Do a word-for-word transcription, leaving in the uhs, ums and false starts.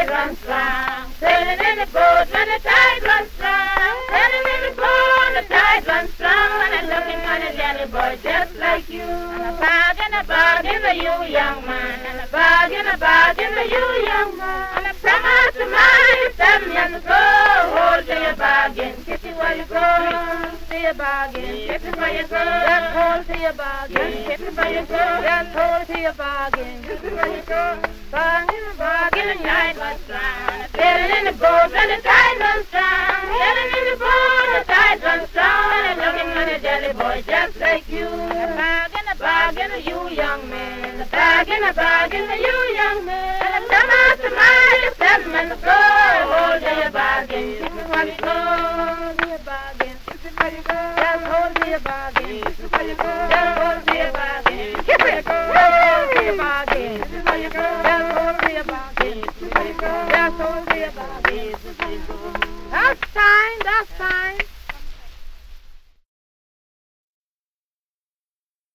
tide runs strong. Sailing in the boat when the tide runs strong. Sailing in the boat, the tide runs strong. And I'm looking for a jelly boy just like you. And a bargain, a bargain for you, young man. And a bargain, a bargain for you, young man. And a promise to myself and go. Hold to your bargain, kiss it while you go. To your bargain, kiss it while you go. Just hold to your bargain, kiss it while you go. Just hold to your bargain, kiss it while you go. Bargain, a bargain, and night was strong. Sailing in the boat when the tide runs strong. Sailing in the boat, the tide runs strong. And I'm looking for a jelly boy just like you. A bargain, a bargain for you, young man. A bargain, a bargain for you, young man. And I'm come out to my seven and go. Hold to your bargain, kiss it while you go. To your bargain, kiss it while you go. Just hold to your bargain, kiss it while you go. Just hold to your bargain, kiss it. Hold to your bargain, kiss it while you go. Just hold to your bargain, kiss it while you go. Just hold to your bargain, kiss it while you go. That's fine, that's fine.